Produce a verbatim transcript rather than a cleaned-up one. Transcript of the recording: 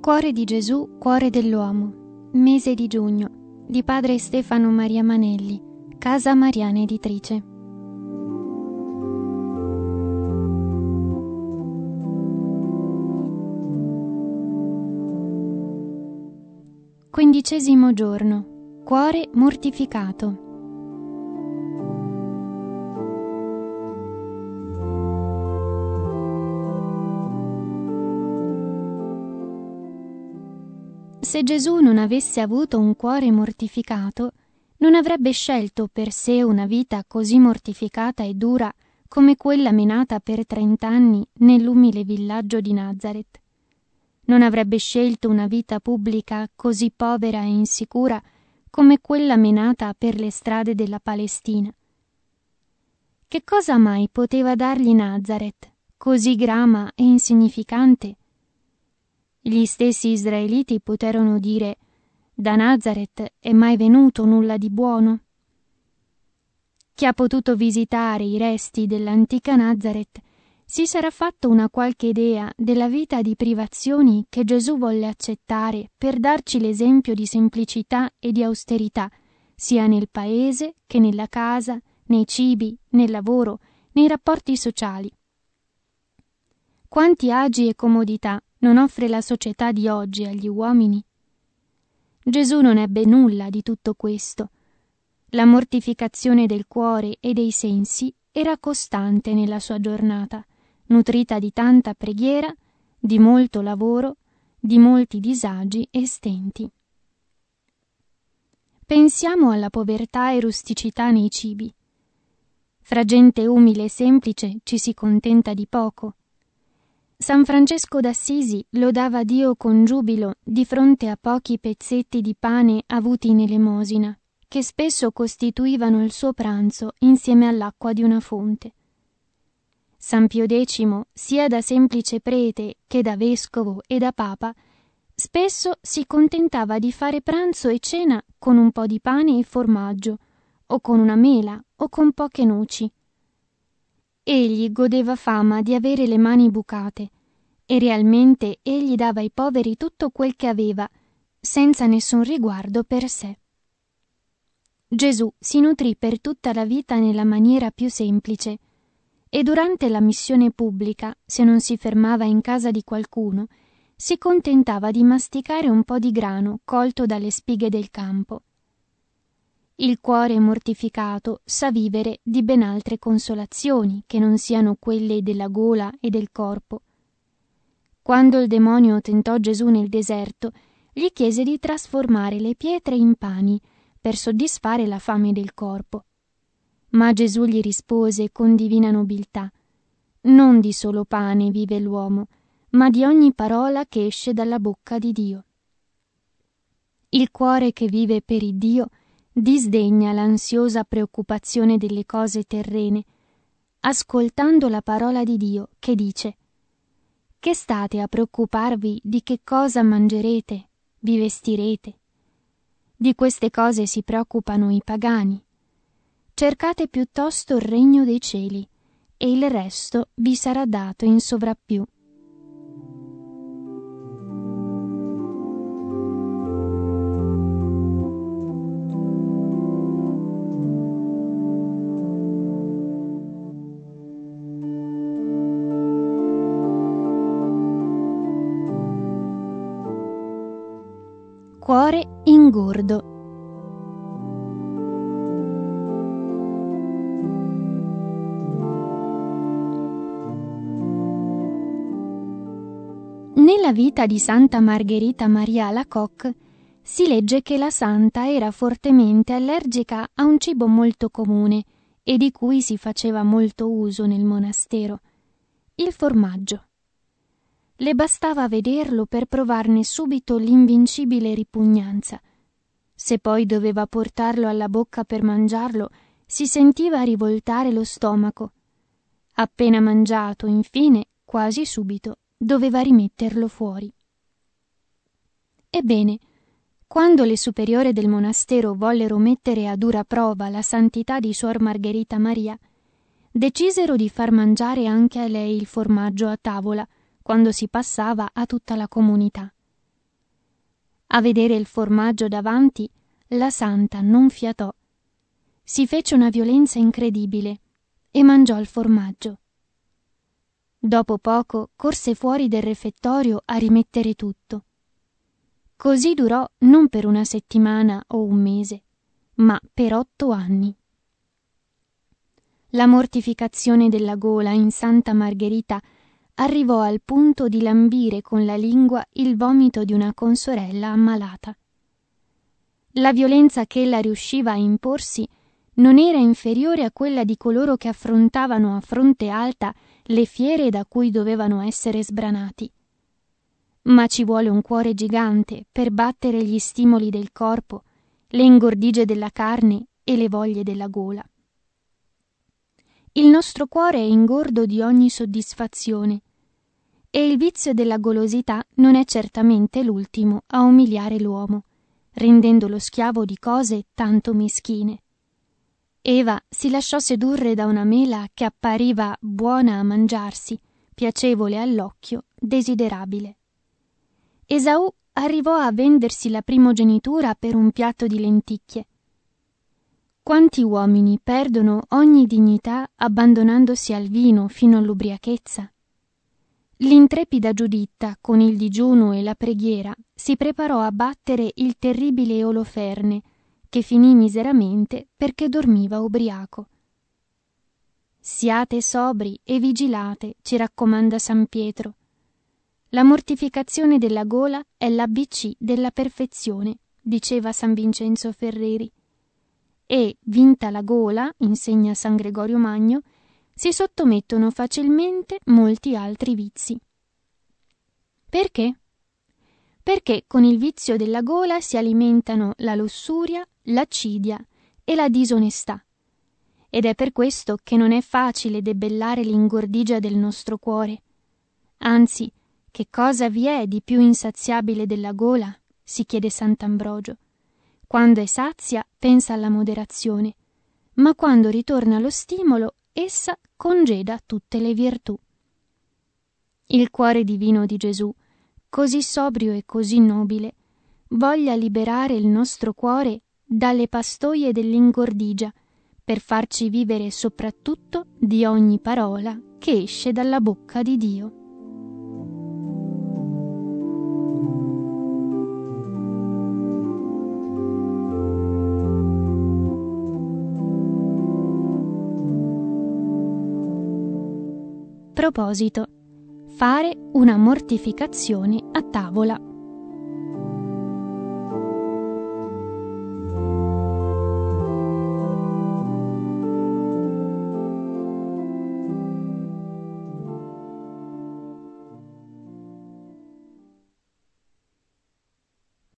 Cuore di Gesù, cuore dell'uomo, mese di giugno, di padre Stefano Maria Manelli, Casa Mariana Editrice. Quindicesimo giorno. Cuore mortificato. Se Gesù non avesse avuto un cuore mortificato, non avrebbe scelto per sé una vita così mortificata e dura come quella menata per trent'anni nell'umile villaggio di Nazaret. Non avrebbe scelto una vita pubblica così povera e insicura come quella menata per le strade della Palestina. Che cosa mai poteva dargli Nazaret, così grama e insignificante? Gli stessi israeliti poterono dire: da Nazaret è mai venuto nulla di buono? Chi ha potuto visitare i resti dell'antica Nazaret si sarà fatto una qualche idea della vita di privazioni che Gesù volle accettare per darci l'esempio di semplicità e di austerità, sia nel paese che nella casa, nei cibi, nel lavoro, nei rapporti sociali. Quanti agi e comodità non offre la società di oggi agli uomini? Gesù non ebbe nulla di tutto questo. La mortificazione del cuore e dei sensi era costante nella sua giornata, nutrita di tanta preghiera, di molto lavoro, di molti disagi e stenti. Pensiamo alla povertà e rusticità nei cibi. Fra gente umile e semplice ci si contenta di poco. San Francesco d'Assisi lodava Dio con giubilo di fronte a pochi pezzetti di pane avuti in elemosina, che spesso costituivano il suo pranzo insieme all'acqua di una fonte. San Pio X, sia da semplice prete che da vescovo e da papa, spesso si contentava di fare pranzo e cena con un po' di pane e formaggio, o con una mela, o con poche noci. Egli godeva fama di avere le mani bucate, e realmente egli dava ai poveri tutto quel che aveva, senza nessun riguardo per sé. Gesù si nutrì per tutta la vita nella maniera più semplice, e durante la missione pubblica, se non si fermava in casa di qualcuno, si contentava di masticare un po' di grano colto dalle spighe del campo. Il cuore mortificato sa vivere di ben altre consolazioni che non siano quelle della gola e del corpo. Quando il demonio tentò Gesù nel deserto, gli chiese di trasformare le pietre in pani per soddisfare la fame del corpo. Ma Gesù gli rispose con divina nobiltà: non di solo pane vive l'uomo, ma di ogni parola che esce dalla bocca di Dio. Il cuore che vive per il Dio disdegna l'ansiosa preoccupazione delle cose terrene, ascoltando la parola di Dio che dice: che state a preoccuparvi di che cosa mangerete, vi vestirete? Di queste cose si preoccupano i pagani. Cercate piuttosto il regno dei cieli, e il resto vi sarà dato in sovrappiù. Cuore ingordo. Nella vita di Santa Margherita Maria Alacoque si legge che la santa era fortemente allergica a un cibo molto comune e di cui si faceva molto uso nel monastero: il formaggio. Le bastava vederlo per provarne subito l'invincibile ripugnanza. Se poi doveva portarlo alla bocca per mangiarlo, si sentiva rivoltare lo stomaco. Appena mangiato, infine, quasi subito, doveva rimetterlo fuori. Ebbene, quando le superiore del monastero vollero mettere a dura prova la santità di Suor Margherita Maria, decisero di far mangiare anche a lei il formaggio a tavola, quando si passava a tutta la comunità. A vedere il formaggio davanti, la santa non fiatò. Si fece una violenza incredibile e mangiò il formaggio. Dopo poco corse fuori del refettorio a rimettere tutto. Così durò non per una settimana o un mese, ma per otto anni. La mortificazione della gola in Santa Margherita arrivò al punto di lambire con la lingua il vomito di una consorella ammalata. La violenza che ella riusciva a imporsi non era inferiore a quella di coloro che affrontavano a fronte alta le fiere da cui dovevano essere sbranati. Ma ci vuole un cuore gigante per battere gli stimoli del corpo, le ingordigie della carne e le voglie della gola. Il nostro cuore è ingordo di ogni soddisfazione e il vizio della golosità non è certamente l'ultimo a umiliare l'uomo, rendendolo schiavo di cose tanto meschine. Eva si lasciò sedurre da una mela che appariva buona a mangiarsi, piacevole all'occhio, desiderabile. Esaù arrivò a vendersi la primogenitura per un piatto di lenticchie. Quanti uomini perdono ogni dignità abbandonandosi al vino fino all'ubriachezza? L'intrepida Giuditta, con il digiuno e la preghiera, si preparò a battere il terribile Oloferne, che finì miseramente perché dormiva ubriaco. Siate sobri e vigilate, ci raccomanda San Pietro. La mortificazione della gola è l'A B C della perfezione, diceva San Vincenzo Ferreri. E, vinta la gola, insegna San Gregorio Magno, si sottomettono facilmente molti altri vizi. Perché? Perché con il vizio della gola si alimentano la lussuria, l'accidia e la disonestà. Ed è per questo che non è facile debellare l'ingordigia del nostro cuore. Anzi, che cosa vi è di più insaziabile della gola? Si chiede Sant'Ambrogio. Quando è sazia pensa alla moderazione, ma quando ritorna allo stimolo essa congeda tutte le virtù. Il cuore divino di Gesù, così sobrio e così nobile, voglia liberare il nostro cuore dalle pastoie dell'ingordigia per farci vivere soprattutto di ogni parola che esce dalla bocca di Dio. Proposito: fare una mortificazione a tavola.